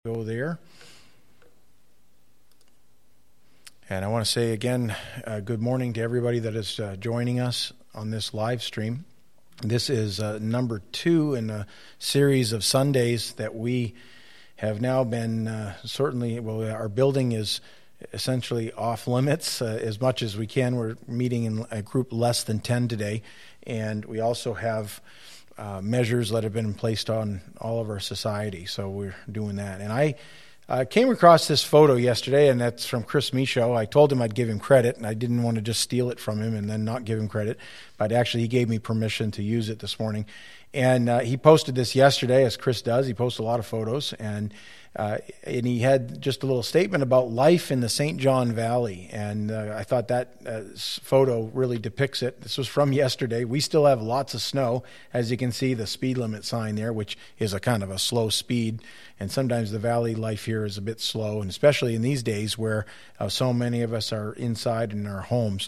Go there. And I want to say again, good morning to everybody that is joining us on this live stream. This is number 2 in a series of Sundays that we have now been our building is essentially off limits as much as we can. We're meeting in a group less than 10 today, and we also have measures that have been placed on all of our society, so we're doing that. And I came across this photo yesterday, and that's from Chris Michaud. I told him I'd give him credit, and I didn't want to just steal it from him and then not give him credit, but actually he gave me permission to use it this morning. And he posted this yesterday, as Chris does. He posts a lot of photos, and he had just a little statement about life in the St. John Valley, and I thought that photo really depicts it. This was from yesterday. We still have lots of snow. As you can see, the speed limit sign there, which is a kind of a slow speed, and sometimes the valley life here is a bit slow, and especially in these days where so many of us are inside in our homes.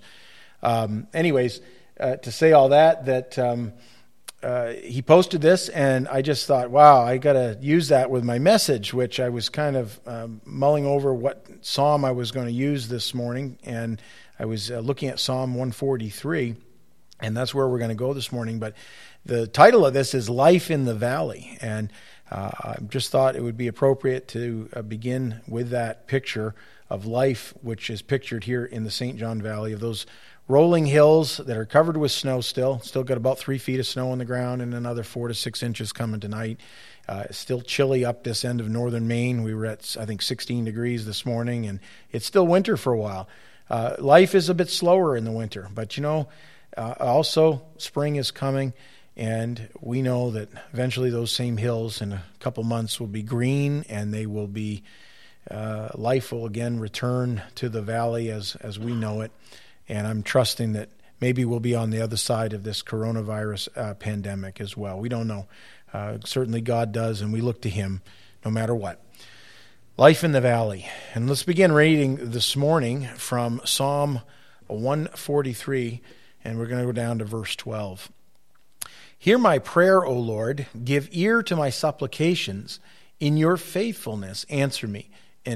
To say all that he posted this, and I just thought, wow, I got to use that with my message, which I was kind of mulling over what psalm I was going to use this morning, and I was looking at Psalm 143, and that's where we're going to go this morning. But the title of this is Life in the Valley, and I just thought it would be appropriate to begin with that picture of life, which is pictured here in the St. John Valley, of those rolling hills that are covered with snow still got about 3 feet of snow on the ground, and another 4 to 6 inches coming tonight. It's still chilly up this end of northern Maine. We were at, I think, 16 degrees this morning, and it's still winter for a while. Life is a bit slower in the winter, but also spring is coming, and we know that eventually those same hills in a couple months will be green, and they will be life will again return to the valley as we know it. And I'm trusting that maybe we'll be on the other side of this coronavirus pandemic as well. We don't know. Certainly God does, and we look to Him no matter what. Life in the valley. And let's begin reading this morning from Psalm 143, and we're going to go down to verse 12. Hear my prayer, O Lord. Give ear to my supplications. In your faithfulness answer me, and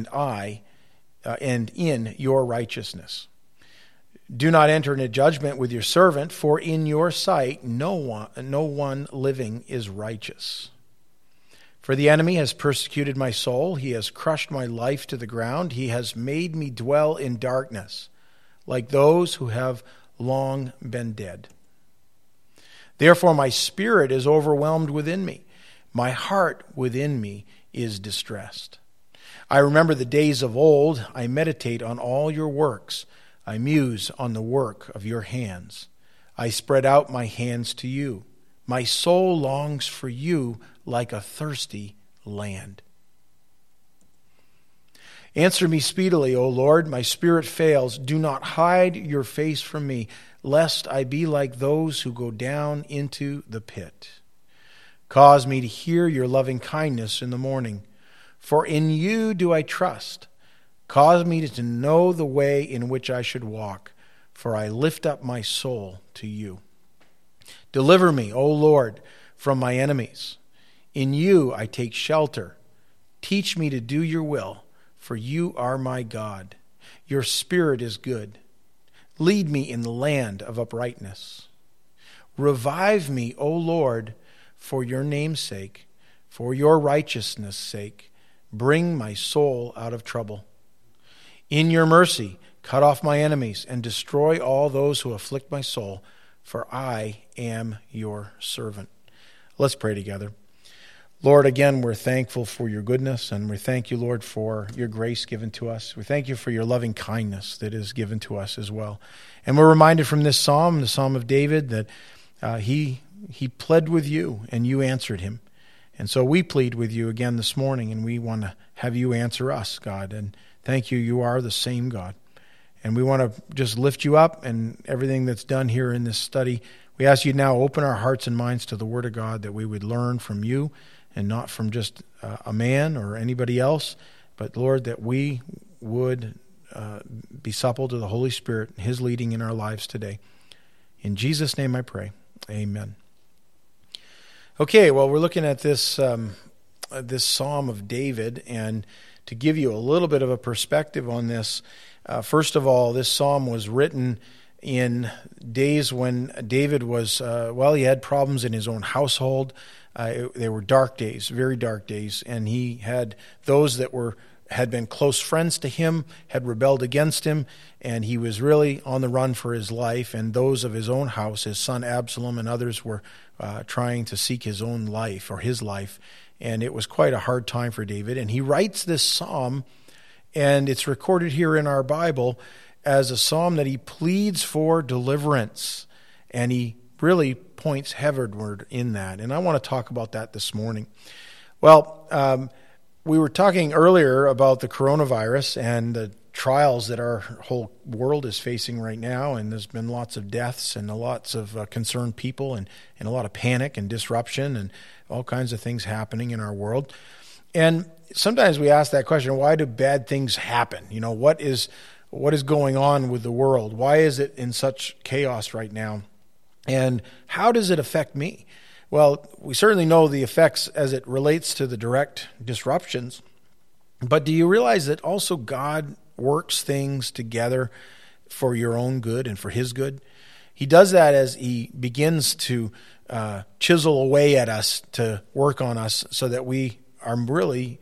in your righteousness. Do not enter into judgment with your servant, for in your sight no one living is righteous. For the enemy has persecuted my soul. He has crushed my life to the ground. He has made me dwell in darkness, like those who have long been dead. Therefore my spirit is overwhelmed within me. My heart within me is distressed. I remember the days of old. I meditate on all your works. I muse on the work of your hands. I spread out my hands to you. My soul longs for you like a thirsty land. Answer me speedily, O Lord. My spirit fails. Do not hide your face from me, lest I be like those who go down into the pit. Cause me to hear your loving kindness in the morning, for in you do I trust. Cause me to know the way in which I should walk, for I lift up my soul to you. Deliver me, O Lord, from my enemies. In you I take shelter. Teach me to do your will, for you are my God. Your spirit is good. Lead me in the land of uprightness. Revive me, O Lord, for your name's sake, for your righteousness' sake. Bring my soul out of trouble. In your mercy, cut off my enemies and destroy all those who afflict my soul, for I am your servant. Let's pray together. Lord, again, we're thankful for your goodness, and we thank you, Lord, for your grace given to us. We thank you for your loving kindness that is given to us as well. And we're reminded from this psalm, the Psalm of David, that he pled with you and you answered him. And so we plead with you again this morning, and we want to have you answer us, God. And thank you, you are the same God. And we want to just lift you up and everything that's done here in this study. We ask you now open our hearts and minds to the Word of God, that we would learn from you and not from just a man or anybody else, but Lord, that we would be supple to the Holy Spirit and His leading in our lives today. In Jesus' name I pray. Amen. Okay, well, we're looking at this this Psalm of David, and to give you a little bit of a perspective on this, first of all, this psalm was written in days when David was, he had problems in his own household. They were dark days, very dark days, and he had those that had been close friends to him, had rebelled against him, and he was really on the run for his life, and those of his own house, his son Absalom and others, were trying to seek his own life, or his life, and it was quite a hard time for David. And he writes this psalm, and it's recorded here in our Bible as a psalm that he pleads for deliverance, and he really points heavenward in that, and I want to talk about that this morning. Well, we were talking earlier about the coronavirus and the trials that our whole world is facing right now, and there's been lots of deaths and lots of concerned people and a lot of panic and disruption and all kinds of things happening in our world. And sometimes we ask that question, why do bad things happen? What is going on with the world? Why is it in such chaos right now? And how does it affect me? Well, we certainly know the effects as it relates to the direct disruptions, but do you realize that also God works things together for your own good and for His good? He does that as He begins to chisel away at us, to work on us, so that we are really,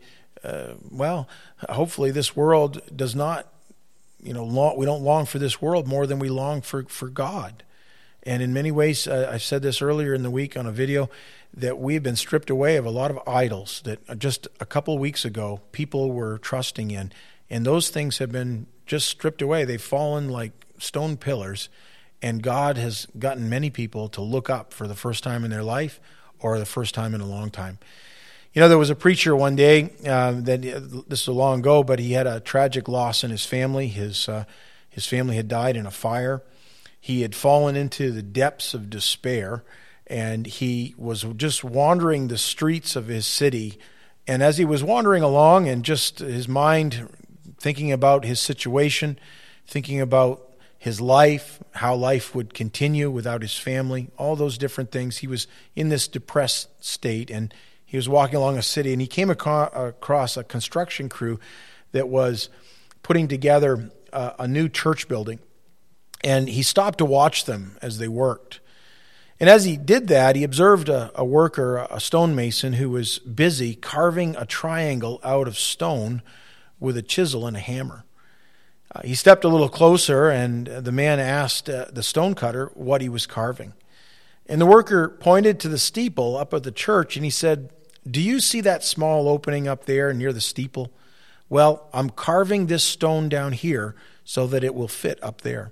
hopefully this world does not, we don't long for this world more than we long for God. And in many ways, I said this earlier in the week on a video, that we've been stripped away of a lot of idols that just a couple of weeks ago people were trusting in. And those things have been just stripped away. They've fallen like stone pillars. And God has gotten many people to look up for the first time in their life, or the first time in a long time. There was a preacher one day, this was long ago, but he had a tragic loss in his family. His family had died in a fire. He had fallen into the depths of despair, and he was just wandering the streets of his city. And as he was wandering along, and just his mind thinking about his situation, thinking about his life, how life would continue without his family, all those different things, he was in this depressed state, and he was walking along a city, and he came across a construction crew that was putting together a new church building. And he stopped to watch them as they worked. And as he did that, he observed a worker, a stonemason, who was busy carving a triangle out of stone with a chisel and a hammer. He stepped a little closer, and the man asked the stonecutter what he was carving. And the worker pointed to the steeple up at the church, and he said, "Do you see that small opening up there near the steeple? Well, I'm carving this stone down here so that it will fit up there."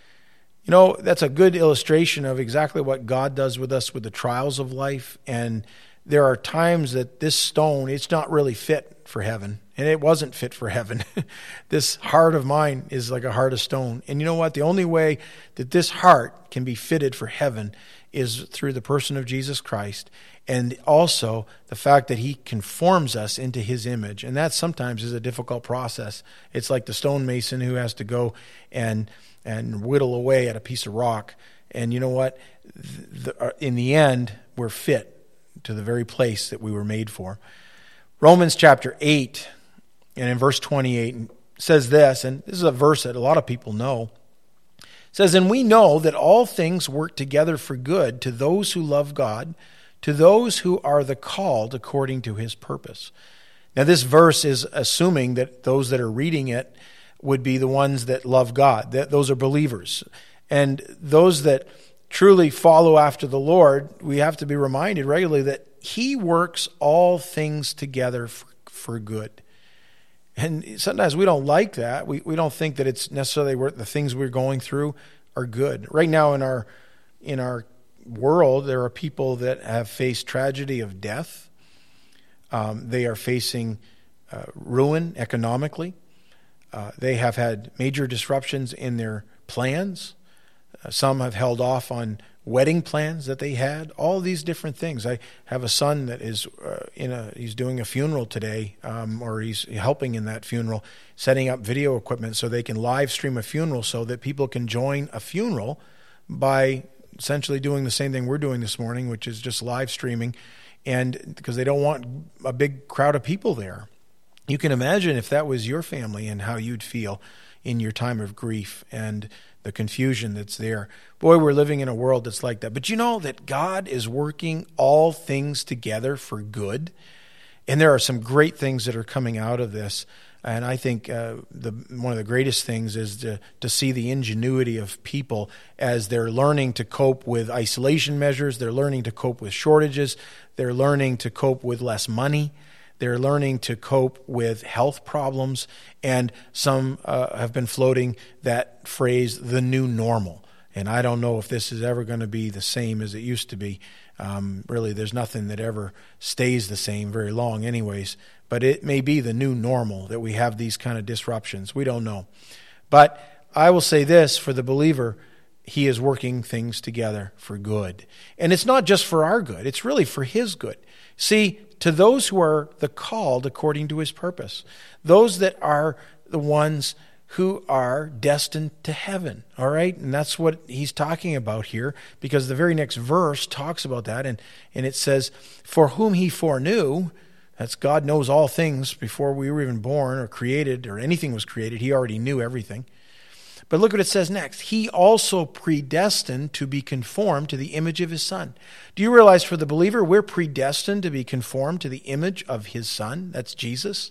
That's a good illustration of exactly what God does with us with the trials of life. And there are times that this stone, it's not really fit for heaven. And it wasn't fit for heaven. This heart of mine is like a heart of stone. And you know what? The only way that this heart can be fitted for heaven is through the person of Jesus Christ. And also the fact that He conforms us into His image. And that sometimes is a difficult process. It's like the stonemason who has to go and whittle away at a piece of rock. And you know what? In the end, we're fit to the very place that we were made for. Romans chapter 8, and in verse 28, says this, and this is a verse that a lot of people know. It says, "And we know that all things work together for good to those who love God, to those who are the called according to His purpose." Now this verse is assuming that those that are reading it would be the ones that love God. Those are believers. And those that truly follow after the Lord, we have to be reminded regularly that He works all things together for good. And sometimes we don't like that. We don't think that it's necessarily the things we're going through are good. Right now in our world, there are people that have faced tragedy of death. They are facing ruin economically. They have had major disruptions in their plans. Some have held off on wedding plans that they had. All these different things. I have a son that is he's doing a funeral today, or he's helping in that funeral, setting up video equipment so they can live stream a funeral so that people can join a funeral by essentially doing the same thing we're doing this morning, which is just live streaming. and because they don't want a big crowd of people there. You can imagine if that was your family and how you'd feel in your time of grief and the confusion that's there. Boy, we're living in a world that's like that. But you know that God is working all things together for good. And there are some great things that are coming out of this. And I think one of the greatest things is to see the ingenuity of people as they're learning to cope with isolation measures. They're learning to cope with shortages. They're learning to cope with less money. They're learning to cope with health problems, and some have been floating that phrase, the new normal. And I don't know if this is ever going to be the same as it used to be. Really, there's nothing that ever stays the same very long anyways. But it may be the new normal that we have these kind of disruptions. We don't know. But I will say this, for the believer, he is working things together for good. And it's not just for our good. It's really for his good. See, to those who are the called according to his purpose, those that are the ones who are destined to heaven, all right? And that's what he's talking about here, because the very next verse talks about that, and it says, for whom he foreknew, that's God knows all things before we were even born or created or anything was created. He already knew everything. But look what it says next. He also predestined to be conformed to the image of his Son. Do you realize for the believer, we're predestined to be conformed to the image of his Son? That's Jesus.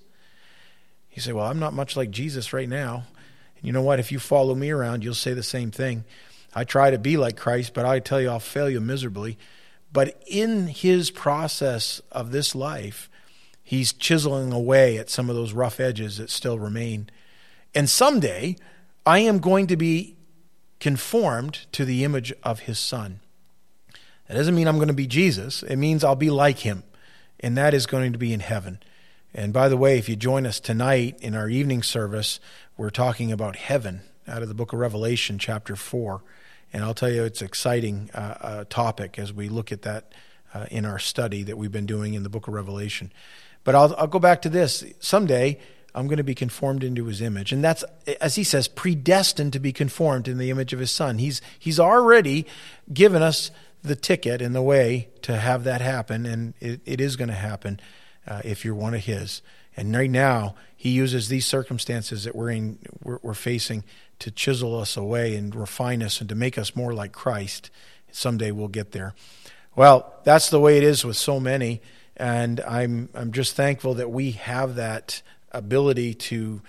You say, well, I'm not much like Jesus right now. And you know what? If you follow me around, you'll say the same thing. I try to be like Christ, but I tell you, I'll fail you miserably. But in his process of this life, he's chiseling away at some of those rough edges that still remain. And someday, I am going to be conformed to the image of his Son. That doesn't mean I'm going to be Jesus. It means I'll be like him. And that is going to be in heaven. And by the way, if you join us tonight in our evening service, we're talking about heaven out of the book of Revelation, chapter 4. And I'll tell you, it's an exciting topic as we look at that in our study that we've been doing in the book of Revelation. But I'll go back to this. Someday, I'm going to be conformed into his image. And that's, as he says, predestined to be conformed in the image of his Son. He's already given us the ticket and the way to have that happen, and it is going to happen if you're one of his. And right now, he uses these circumstances that we're facing to chisel us away and refine us and to make us more like Christ. Someday we'll get there. Well, that's the way it is with so many, and I'm just thankful that we have that ability to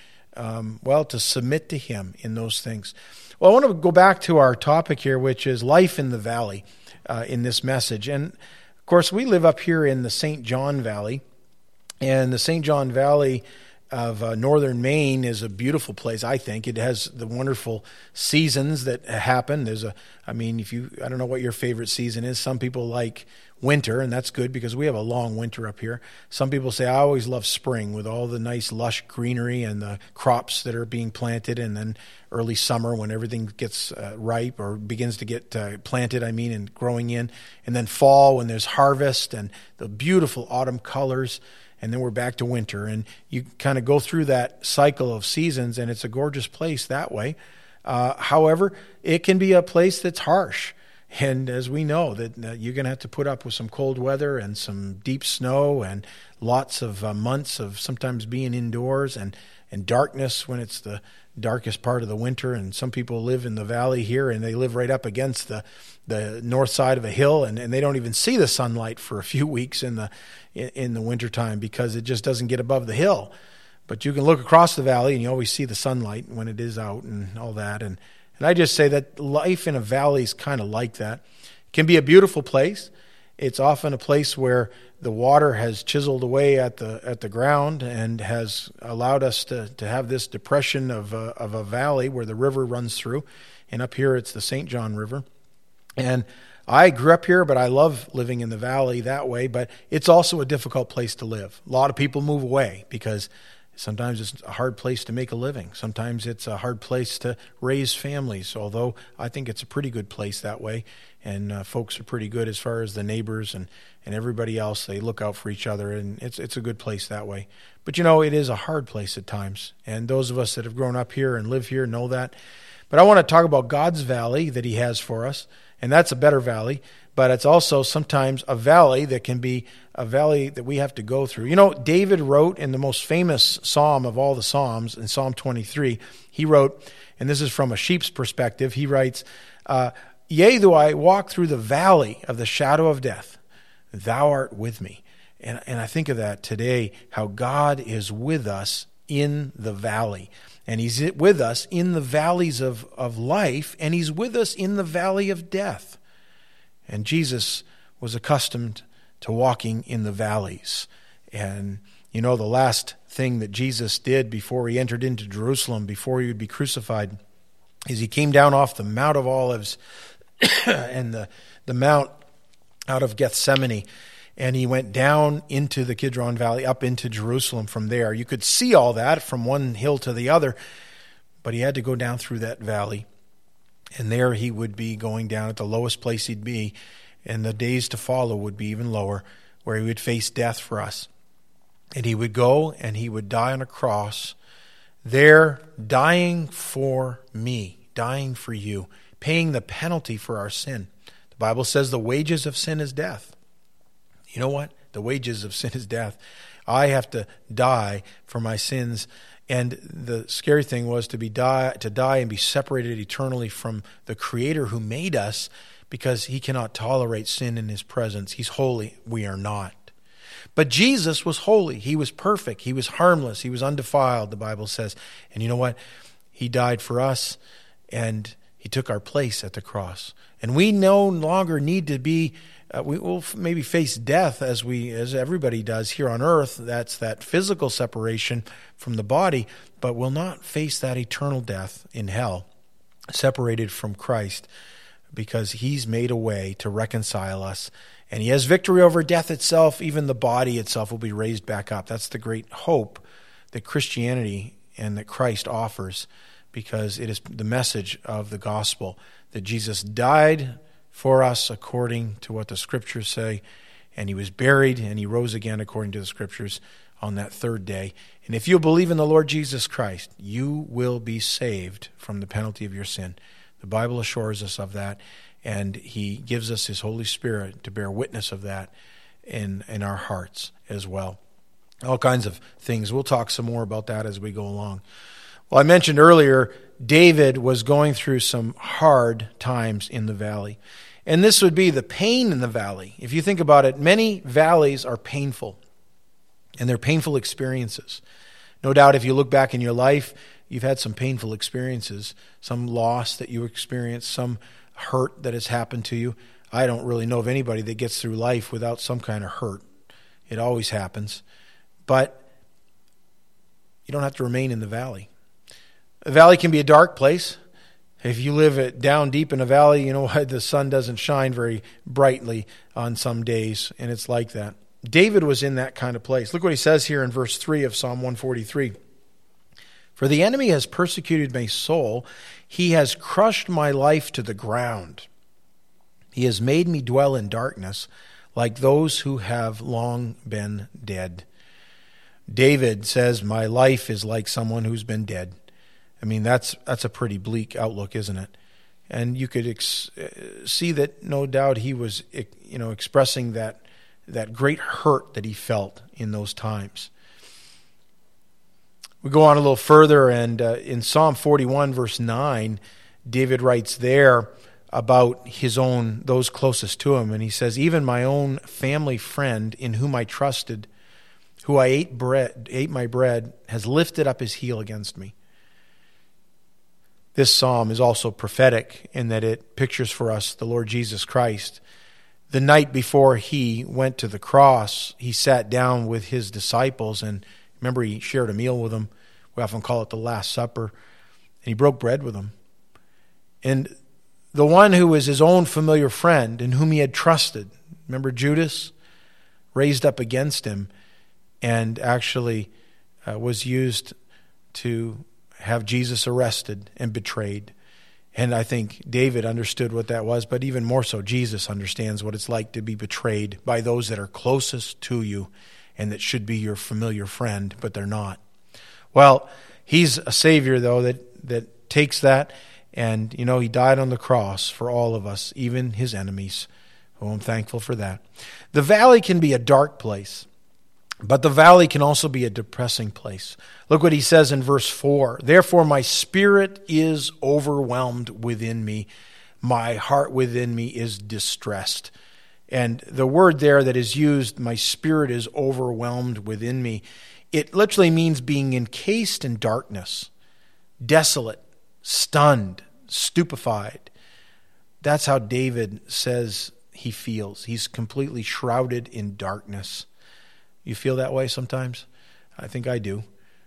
submit to him in those things. Well, I want to go back to our topic here, which is life in the valley in this message. And, of course, we live up here in the St. John Valley, and the St. John Valley of northern Maine is a beautiful place, I think. It has the wonderful seasons that happen. I don't know what your favorite season is. Some people like winter, and that's good because we have a long winter up here. Some people say, I always love spring with all the nice lush greenery and the crops that are being planted, and then early summer when everything gets ripe or begins to get planted, and growing in, and then fall when there's harvest and the beautiful autumn colors. And then we're back to winter, and you kind of go through that cycle of seasons, and it's a gorgeous place that way. However, it can be a place that's harsh, and as we know, that you're going to have to put up with some cold weather and some deep snow and lots of months of sometimes being indoors and darkness when it's the darkest part of the winter. And some people live in the valley here, and they live right up against the north side of a hill, and they don't even see the sunlight for a few weeks in the wintertime because it just doesn't get above the hill. But you can look across the valley, and you always see the sunlight when it is out and all that. And I just say that life in a valley is kind of like that. It can be a beautiful place. It's often a place where the water has chiseled away at the ground and has allowed us to have this depression of a valley where the river runs through. And up here it's the St. John River. And I grew up here, but I love living in the valley that way. But it's also a difficult place to live. A lot of people move away because sometimes it's a hard place to make a living. Sometimes it's a hard place to raise families, although I think it's a pretty good place that way. And folks are pretty good as far as the neighbors and everybody else. They look out for each other, and it's a good place that way. But, it is a hard place at times. And those of us that have grown up here and live here know that. But I want to talk about God's valley that he has for us, and that's a better valley. but it's also sometimes a valley that can be a valley that we have to go through. You know, David wrote in the most famous psalm of all the psalms, in Psalm 23, he wrote, and this is from a sheep's perspective, he writes, "Yea, though I walk through the valley of the shadow of death, thou art with me." And I think of that today, how God is with us in the valley. And he's with us in the valleys of life, and he's with us in the valley of death. And Jesus was accustomed to walking in the valleys. And you know, the last thing that Jesus did before he entered into Jerusalem, before he would be crucified, is he came down off the Mount of Olives and the mount out of Gethsemane, and he went down into the Kidron Valley, up into Jerusalem from there. You could see all that from one hill to the other, but he had to go down through that valley. And there he would be going down at the lowest place he'd be, and the days to follow would be even lower, where he would face death for us. And he would go and he would die on a cross, there dying for me, dying for you, paying the penalty for our sin. The Bible says the wages of sin is death. You know what? The wages of sin is death. I have to die for my sins. And the scary thing was to die and be separated eternally from the Creator who made us, because he cannot tolerate sin in his presence. He's holy. We are not. But Jesus was holy. He was perfect. He was harmless. He was undefiled, the Bible says. And you know what? He died for us, and he took our place at the cross. And we no longer need to be, we will maybe face death as everybody does here on earth. That's that physical separation from the body, but we'll not face that eternal death in hell, separated from Christ, because he's made a way to reconcile us. And he has victory over death itself. Even the body itself will be raised back up. That's the great hope that Christianity and that Christ offers, because it is the message of the gospel that Jesus died for us according to what the scriptures say, and he was buried, and he rose again according to the scriptures on that third day. And if you believe in the Lord Jesus Christ, you will be saved from the penalty of your sin. The Bible assures us of that, and he gives us his Holy Spirit to bear witness of that in our hearts as well. All kinds of things. We'll talk some more about that as we go along. Well, I mentioned earlier, David was going through some hard times in the valley. And this would be the pain in the valley. If you think about it, many valleys are painful, and they're painful experiences. No doubt if you look back in your life, you've had some painful experiences, some loss that you experienced, some hurt that has happened to you. I don't really know of anybody that gets through life without some kind of hurt. It always happens. But you don't have to remain in the valley. A valley can be a dark place. If you live down deep in a valley, you know why the sun doesn't shine very brightly on some days, and it's like that. David was in that kind of place. Look what he says here in verse 3 of Psalm 143. "For the enemy has persecuted my soul. He has crushed my life to the ground. He has made me dwell in darkness like those who have long been dead." David says, my life is like someone who's been dead. I mean, that's a pretty bleak outlook, isn't it? And you could see that no doubt he was, expressing that great hurt that he felt in those times. We go on a little further, and in Psalm 41, verse 9, David writes there about those closest to him, and he says, "Even my own family friend in whom I trusted, who I ate my bread, has lifted up his heel against me." This psalm is also prophetic in that it pictures for us the Lord Jesus Christ. The night before he went to the cross, he sat down with his disciples, and remember, he shared a meal with them. We often call it the Last Supper. And he broke bread with them. And the one who was his own familiar friend, in whom he had trusted, remember Judas, raised up against him and actually was used to have Jesus arrested and betrayed. And I think David understood what that was, but even more so, Jesus understands what it's like to be betrayed by those that are closest to you and that should be your familiar friend, but they're not. Well, he's a Savior, though, that takes that, and, he died on the cross for all of us, even his enemies. Oh, I'm thankful for that. The valley can be a dark place, but the valley can also be a depressing place. Look what he says in verse 4. Therefore my spirit is overwhelmed within me. My heart within me is distressed. And the word there that is used, my spirit is overwhelmed within me, it literally means being encased in darkness, desolate, stunned, stupefied. That's how David says he feels. He's completely shrouded in darkness. You feel that way sometimes? I think I do.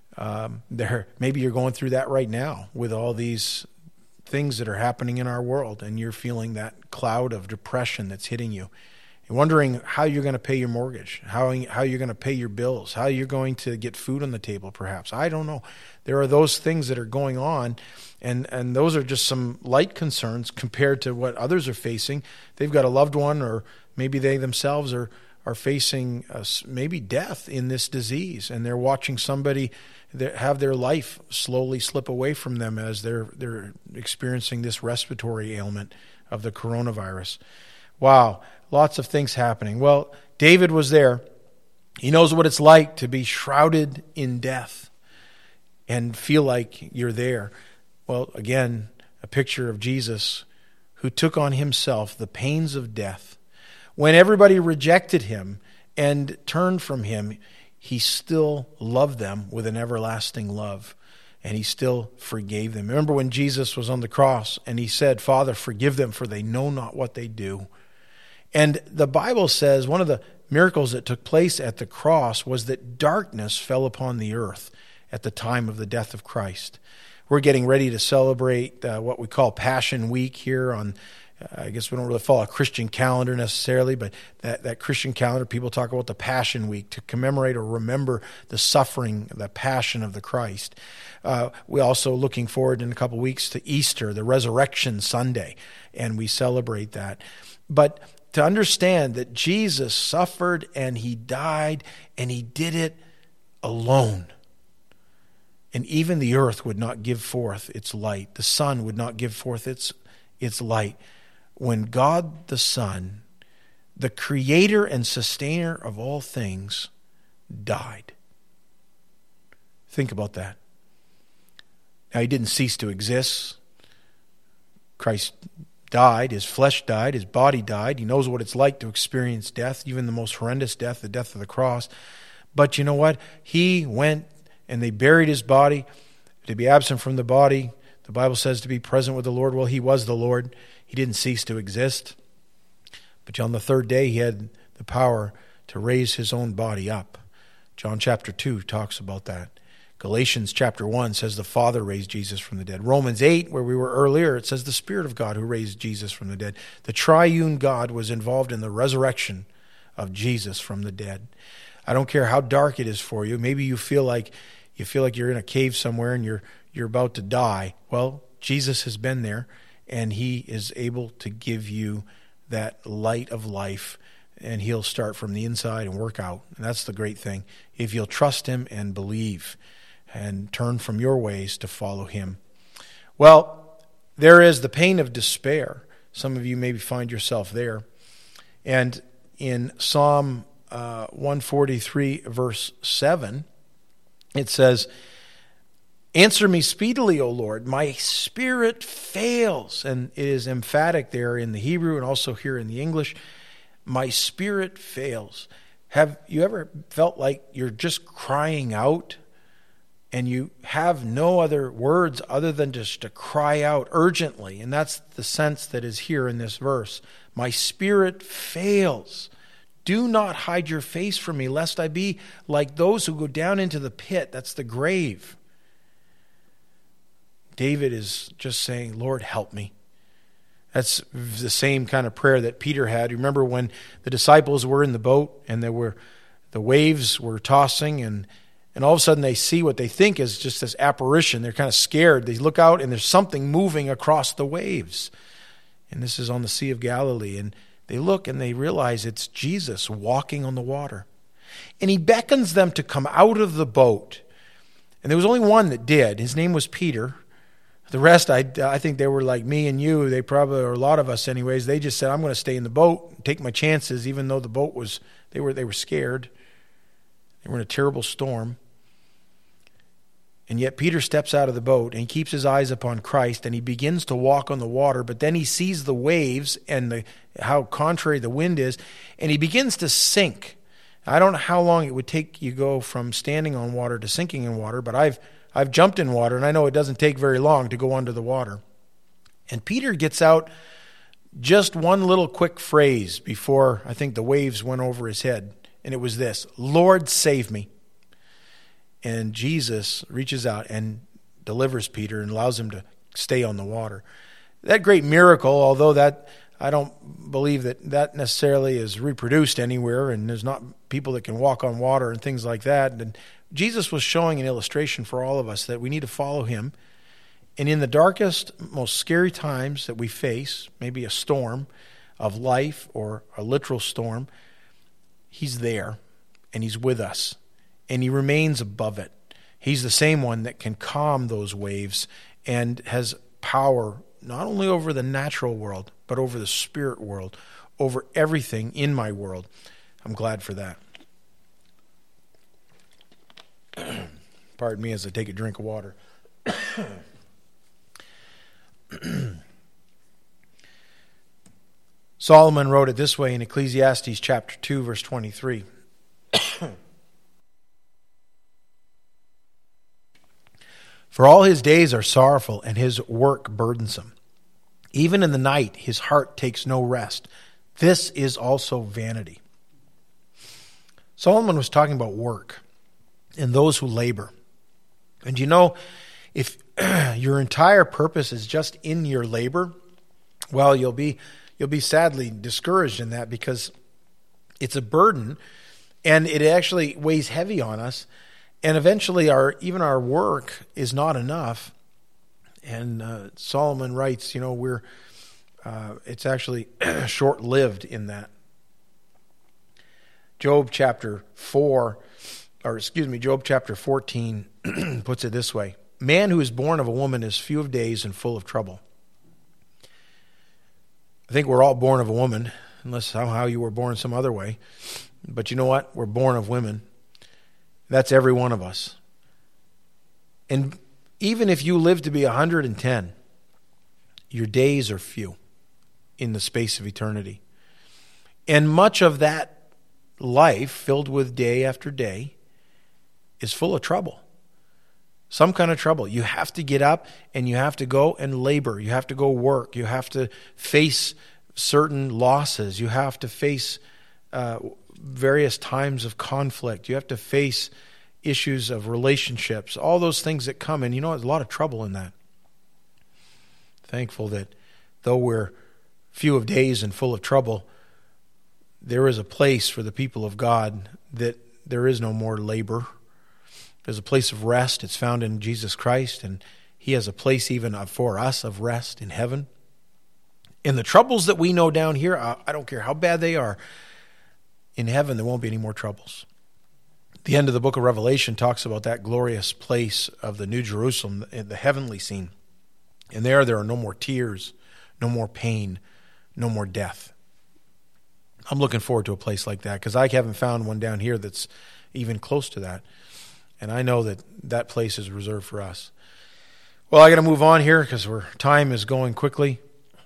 Maybe you're going through that right now with all these things that are happening in our world, and you're feeling that cloud of depression that's hitting you. You're wondering how you're going to pay your mortgage, how you're going to pay your bills, how you're going to get food on the table, perhaps. I don't know. There are those things that are going on, and those are just some light concerns compared to what others are facing. They've got a loved one, or maybe they themselves are facing maybe death in this disease, and they're watching somebody that have their life slowly slip away from them as they're experiencing this respiratory ailment of the coronavirus. Wow, lots of things happening. Well, David was there. He knows what it's like to be shrouded in death and feel like you're there. Well, again, a picture of Jesus who took on himself the pains of death. When everybody rejected him and turned from him, he still loved them with an everlasting love, and he still forgave them. Remember when Jesus was on the cross and he said, Father, forgive them, for they know not what they do. And the Bible says one of the miracles that took place at the cross was that darkness fell upon the earth at the time of the death of Christ. We're getting ready to celebrate what we call Passion Week here on, I guess we don't really follow a Christian calendar necessarily, but that Christian calendar, people talk about the Passion Week to commemorate or remember the suffering, the passion of the Christ. We're also looking forward in a couple of weeks to Easter, the Resurrection Sunday, and we celebrate that. But to understand that Jesus suffered and he died and he did it alone. And even the earth would not give forth its light. The sun would not give forth its light. When God the Son, the creator and sustainer of all things, died. Think about that. Now, he didn't cease to exist. Christ died, his flesh died, his body died. He knows what it's like to experience death, even the most horrendous death, the death of the cross. But you know what? He went and they buried his body. To be absent from the body, the Bible says to be present with the Lord. Well, he was the Lord. He didn't cease to exist. But on the third day, he had the power to raise his own body up. John chapter 2 talks about that. Galatians chapter 1 says the Father raised Jesus from the dead. Romans 8, where we were earlier, it says the Spirit of God who raised Jesus from the dead. The triune God was involved in the resurrection of Jesus from the dead. I don't care how dark it is for you. Maybe you feel like you're in a cave somewhere and you're about to die. Well, Jesus has been there, and he is able to give you that light of life, and he'll start from the inside and work out. And that's the great thing. If you'll trust him and believe and turn from your ways to follow him. Well, there is the pain of despair. Some of you maybe find yourself there. And in Psalm 143, verse 7, it says, Answer me speedily, O Lord. My spirit fails. And it is emphatic there in the Hebrew and also here in the English. My spirit fails. Have you ever felt like you're just crying out and you have no other words other than just to cry out urgently? And that's the sense that is here in this verse. My spirit fails. Do not hide your face from me, lest I be like those who go down into the pit. That's the grave. David is just saying, Lord, help me. That's the same kind of prayer that Peter had. You remember when the disciples were in the boat and the waves were tossing and all of a sudden they see what they think is just this apparition. They're kind of scared. They look out and there's something moving across the waves. And this is on the Sea of Galilee. And they look and they realize it's Jesus walking on the water. And he beckons them to come out of the boat. And there was only one that did. His name was Peter. The rest, I think they were like me and you. They probably, or a lot of us anyways, they just said, I'm going to stay in the boat, take my chances, even though the boat was, they were scared. They were in a terrible storm. And yet Peter steps out of the boat and he keeps his eyes upon Christ and he begins to walk on the water, but then he sees the waves and how contrary the wind is, and he begins to sink. I don't know how long it would take you go from standing on water to sinking in water, but I've jumped in water, and I know it doesn't take very long to go under the water. And Peter gets out just one little quick phrase before I think the waves went over his head, and it was this: Lord, save me. And Jesus reaches out and delivers Peter and allows him to stay on the water. That great miracle, although that I don't believe that necessarily is reproduced anywhere, and there's not people that can walk on water and things like that. And Jesus was showing an illustration for all of us that we need to follow him. And in the darkest, most scary times that we face, maybe a storm of life or a literal storm, he's there and he's with us and he remains above it. He's the same one that can calm those waves and has power not only over the natural world, but over the spirit world, over everything in my world. I'm glad for that. Pardon me as I take a drink of water. Solomon wrote it this way in Ecclesiastes chapter 2, verse 23. For all his days are sorrowful, and his work burdensome. Even in the night his heart takes no rest. This is also vanity. Solomon was talking about work and those who labor. And you know, if your entire purpose is just in your labor, well, you'll be sadly discouraged in that, because it's a burden and it actually weighs heavy on us. And eventually even our work is not enough. And Solomon writes, it's actually short-lived in that. Job chapter 14 puts it this way: man who is born of a woman is few of days and full of trouble. I think we're all born of a woman, unless somehow you were born some other way. But you know what? We're born of women. That's every one of us. And even if you live to be 110, your days are few in the space of eternity. And much of that life, filled with day after day, is full of trouble. Some kind of trouble. You have to get up and you have to go and labor. You have to go work. You have to face certain losses. You have to face various times of conflict. You have to face issues of relationships, all those things that come. And you know, there's a lot of trouble in that. Thankful that though we're few of days and full of trouble, there is a place for the people of God that there is no more labor. There's a place of rest. It's found in Jesus Christ, and he has a place even for us of rest in heaven. And the troubles that we know down here, I don't care how bad they are, in heaven there won't be any more troubles. The end of the book of Revelation talks about that glorious place of the New Jerusalem, the heavenly scene. And there are no more tears, no more pain, no more death. I'm looking forward to a place like that, because I haven't found one down here that's even close to that. And I know that place is reserved for us. Well, I got to move on here because time is going quickly.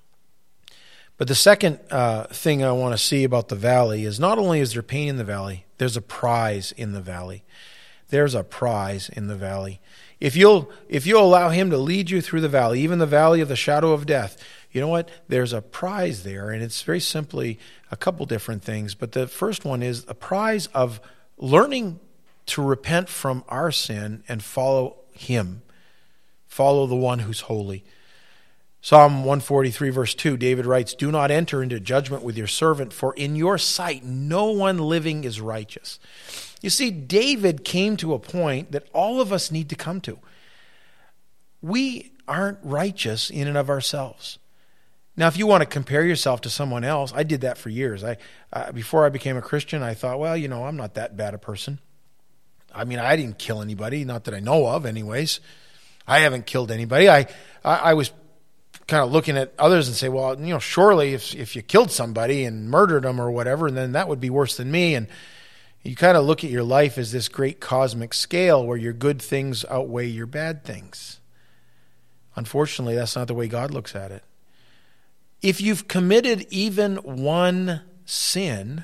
But the second thing I want to see about the valley is not only is there pain in the valley, there's a prize in the valley. There's a prize in the valley. If you'll allow him to lead you through the valley, even the valley of the shadow of death, you know what? There's a prize there, and it's very simply a couple different things. But the first one is a prize of learning to repent from our sin and follow him. Follow the one who's holy. Psalm 143 verse 2, David writes, "Do not enter into judgment with your servant, for in your sight no one living is righteous." You see, David came to a point that all of us need to come to. We aren't righteous in and of ourselves. Now, if you want to compare yourself to someone else, I did that for years. Before I became a Christian, I thought, well, I'm not that bad a person. I mean, I didn't kill anybody, not that I know of anyways. I haven't killed anybody. I was kind of looking at others and say, well, surely if you killed somebody and murdered them or whatever, and then that would be worse than me. And you kind of look at your life as this great cosmic scale where your good things outweigh your bad things. Unfortunately, that's not the way God looks at it. If you've committed even one sin,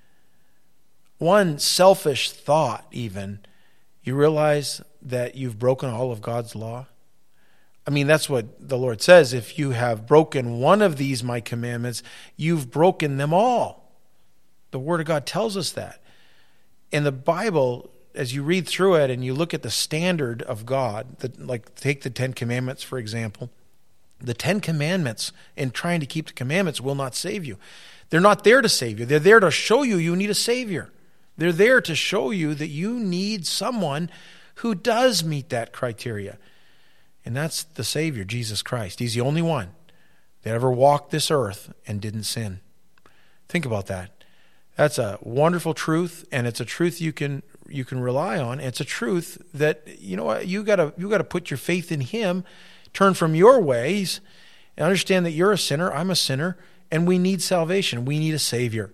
one selfish thought even, you realize that you've broken all of God's law. I mean, that's what the Lord says. If you have broken one of these, my commandments, you've broken them all. The Word of God tells us that. In the Bible, as you read through it and you look at the standard of God, like take the 10 Commandments, for example, the 10 Commandments and trying to keep the commandments will not save you. They're not there to save you. They're there to show you need a Savior. They're there to show you that you need someone who does meet that criteria. And that's the Savior, Jesus Christ. He's the only one that ever walked this earth and didn't sin. Think about that. That's a wonderful truth, and it's a truth you can rely on. It's a truth that, you gotta put your faith in Him, turn from your ways, and understand that you're a sinner, I'm a sinner, and we need salvation. We need a Savior.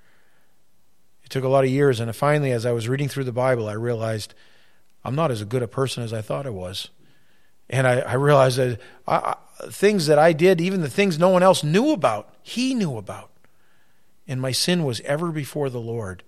It took a lot of years, and finally, as I was reading through the Bible, I realized I'm not as good a person as I thought I was. And I realized that things that I did, even the things no one else knew about, He knew about. And my sin was ever before the Lord.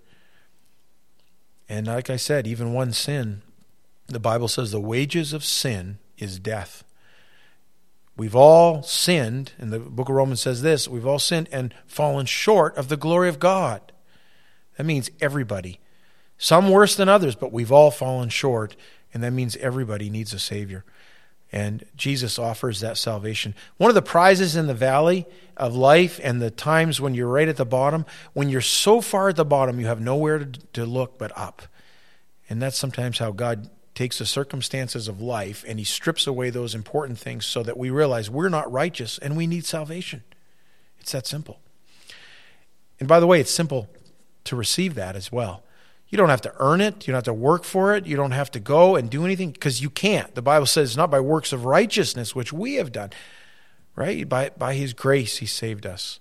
And like I said, even one sin, the Bible says the wages of sin is death. We've all sinned, and the book of Romans says this, we've all sinned and fallen short of the glory of God. That means everybody. Some worse than others, but we've all fallen short, and that means everybody needs a Savior. And Jesus offers that salvation. One of the prizes in the valley of life and the times when you're right at the bottom, when you're so far at the bottom, you have nowhere to look but up. And that's sometimes how God takes the circumstances of life and He strips away those important things so that we realize we're not righteous and we need salvation. It's that simple. And by the way, it's simple to receive that as well. You don't have to earn it. You don't have to work for it. You don't have to go and do anything because you can't. The Bible says it's not by works of righteousness, which we have done, right? By His grace, He saved us.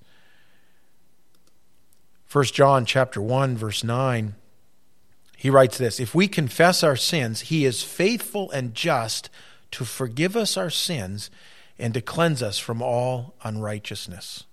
1 John chapter 1, verse 9, he writes this, if we confess our sins, He is faithful and just to forgive us our sins and to cleanse us from all unrighteousness.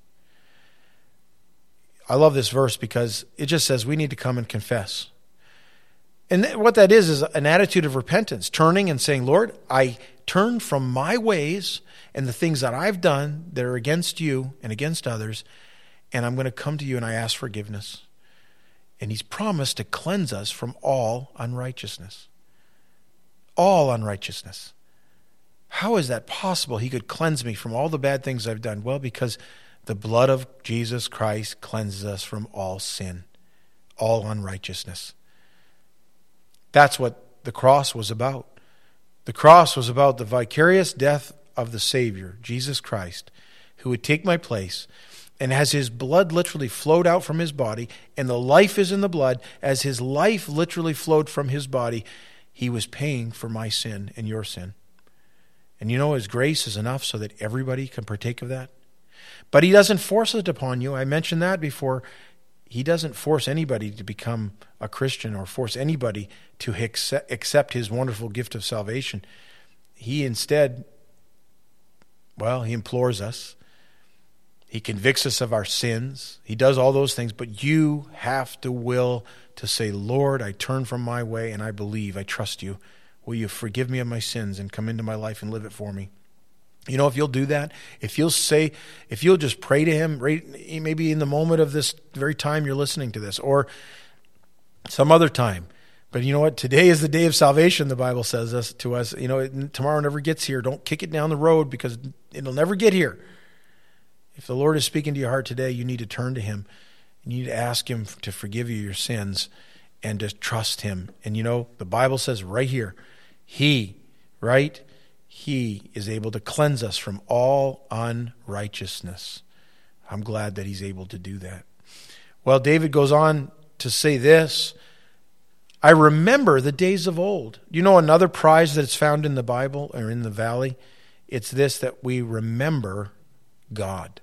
I love this verse because it just says we need to come and confess. And what that is an attitude of repentance, turning and saying, Lord, I turn from my ways and the things that I've done that are against you and against others, and I'm going to come to you and I ask forgiveness. And He's promised to cleanse us from all unrighteousness. All unrighteousness. How is that possible? He could cleanse me from all the bad things I've done. Well, because the blood of Jesus Christ cleanses us from all sin, all unrighteousness. That's what the cross was about. The cross was about the vicarious death of the Savior, Jesus Christ, who would take my place. And as His blood literally flowed out from His body, and the life is in the blood, as His life literally flowed from His body, He was paying for my sin and your sin. And His grace is enough so that everybody can partake of that. But He doesn't force it upon you. I mentioned that before. He doesn't force anybody to become a Christian or force anybody to accept His wonderful gift of salvation. He instead, He implores us. He convicts us of our sins. He does all those things, but you have to will to say, Lord, I turn from my way and I believe, I trust you. Will you forgive me of my sins and come into my life and live it for me? If you'll do that, if you'll just pray to Him, right, maybe in the moment of this very time you're listening to this, or some other time. But you know what? Today is the day of salvation, the Bible says to us. Tomorrow never gets here. Don't kick it down the road because it'll never get here. If the Lord is speaking to your heart today, you need to turn to Him. You need to ask Him to forgive you your sins and to trust Him. And the Bible says right here, He is able to cleanse us from all unrighteousness. I'm glad that He's able to do that. Well, David goes on to say this, I remember the days of old. You know another prize that's found in the Bible or in the valley? It's this, that we remember God.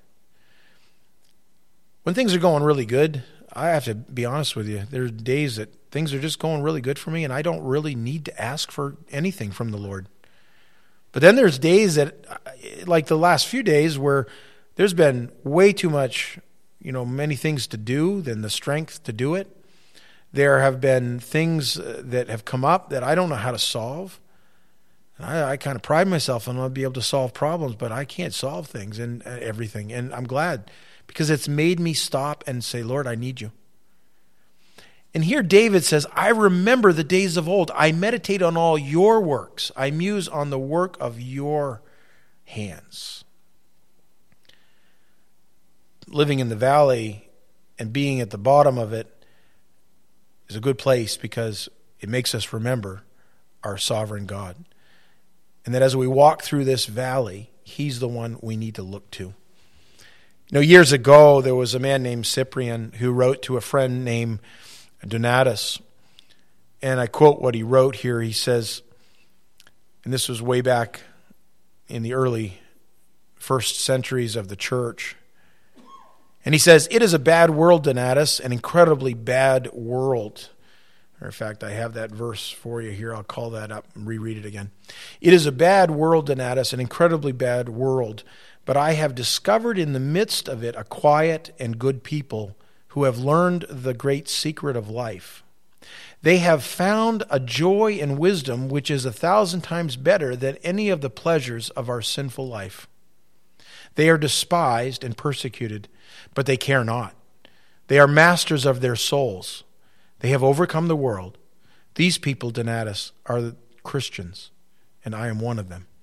When things are going really good, I have to be honest with you, there's days that things are just going really good for me and I don't really need to ask for anything from the Lord. But then there's days that, like the last few days, where there's been way too much, many things to do than the strength to do it. There have been things that have come up that I don't know how to solve. I kind of pride myself on being able to solve problems, but I can't solve things and everything. And I'm glad, because it's made me stop and say, Lord, I need you. And here David says, I remember the days of old. I meditate on all your works. I muse on the work of your hands. Living in the valley and being at the bottom of it is a good place, because it makes us remember our sovereign God. And that as we walk through this valley, he's the one we need to look to. Years ago, there was a man named Cyprian who wrote to a friend named Donatus. And I quote what he wrote here. He says, and this was way back in the early first centuries of the church. And he says, it is a bad world, Donatus, an incredibly bad world. Matter of fact, I have that verse for you here. I'll call that up and reread it again. It is a bad world, Donatus, an incredibly bad world. But I have discovered in the midst of it a quiet and good people who have learned the great secret of life. They have found a joy and wisdom which is 1,000 times better than any of the pleasures of our sinful life. They are despised and persecuted, but they care not. They are masters of their souls. They have overcome the world. These people, Donatus, are the Christians, and I am one of them.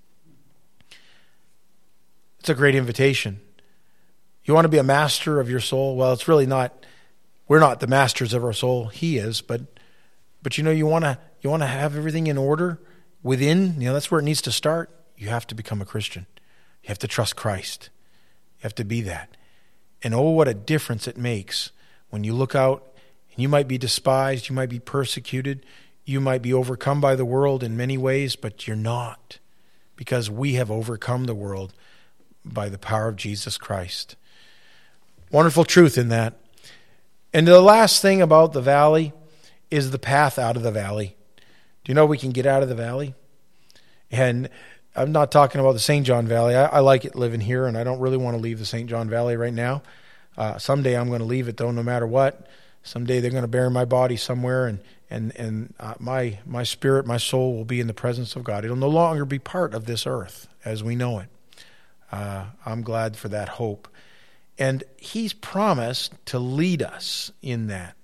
It's a great invitation. You want to be a master of your soul? Well, it's really not. We're not the masters of our soul. He is, but you want to have everything in order within. That's where it needs to start. You have to become a Christian. You have to trust Christ. You have to be that. And oh, what a difference it makes when you look out and you might be despised, you might be persecuted, you might be overcome by the world in many ways, but you're not, because we have overcome the world by the power of Jesus Christ. Wonderful truth in that. And the last thing about the valley is the path out of the valley. Do you know we can get out of the valley? And I'm not talking about the St. John Valley. I like it living here, and I don't really want to leave the St. John Valley right now. Someday I'm going to leave it, though, no matter what. Someday they're going to bury my body somewhere, and my spirit, my soul will be in the presence of God. It'll no longer be part of this earth as we know it. I'm glad for that hope. And he's promised to lead us in that.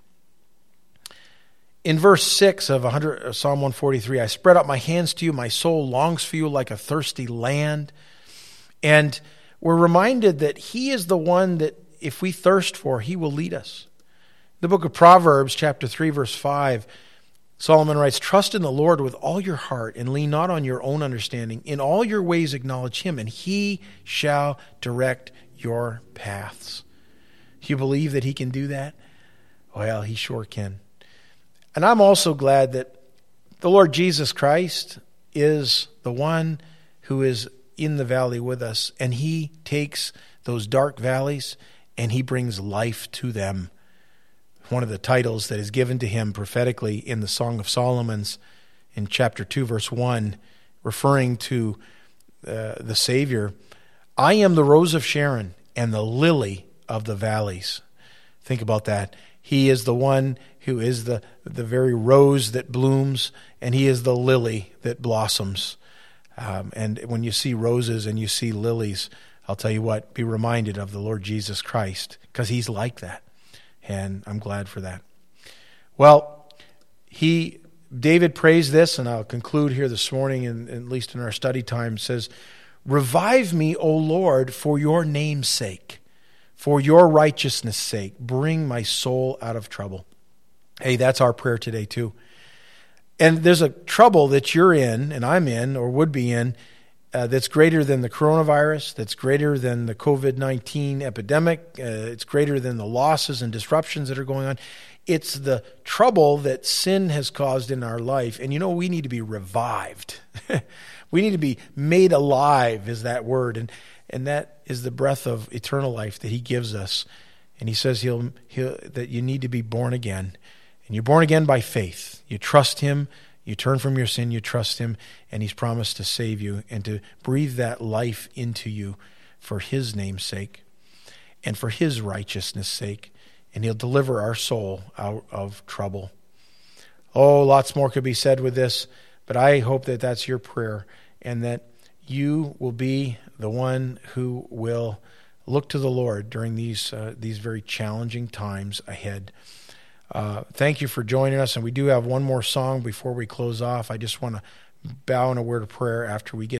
In verse 6 of Psalm 143, I spread out my hands to you, my soul longs for you like a thirsty land. And we're reminded that he is the one that if we thirst for, he will lead us. The book of Proverbs, chapter 3, verse 5, Solomon writes, trust in the Lord with all your heart and lean not on your own understanding. In all your ways acknowledge him, and he shall direct your paths. Do you believe that he can do that? Well, he sure can. And I'm also glad that the Lord Jesus Christ is the one who is in the valley with us, and he takes those dark valleys and he brings life to them. One of the titles that is given to him prophetically in the Song of Solomon's in chapter 2, verse 1, referring to the Savior, I am the rose of Sharon and the lily of the valleys. Think about that. He is the one who is the very rose that blooms, and he is the lily that blossoms. And when you see roses and you see lilies, I'll tell you what, be reminded of the Lord Jesus Christ, because he's like that. And I'm glad for that. Well, David prays this, and I'll conclude here this morning, and at least in our study time, says, revive me, O Lord, for your name's sake, for your righteousness' sake, bring my soul out of trouble. Hey, that's our prayer today too. And there's a trouble that you're in, and I'm in, or would be in, that's greater than the coronavirus, that's greater than the COVID-19 epidemic, it's greater than the losses and disruptions that are going on. it's the trouble that sin has caused in our life. And we need to be revived. We need to be made alive, is that word. And that is the breath of eternal life that he gives us. And he says that you need to be born again. And you're born again by faith. You trust him. You turn from your sin. You trust him. And he's promised to save you and to breathe that life into you for his name's sake and for his righteousness' sake. And he'll deliver our soul out of trouble. Oh, lots more could be said with this, but I hope that that's your prayer and that you will be the one who will look to the Lord during these very challenging times ahead. Thank you for joining us, and we do have one more song before we close off. I just want to bow in a word of prayer after we get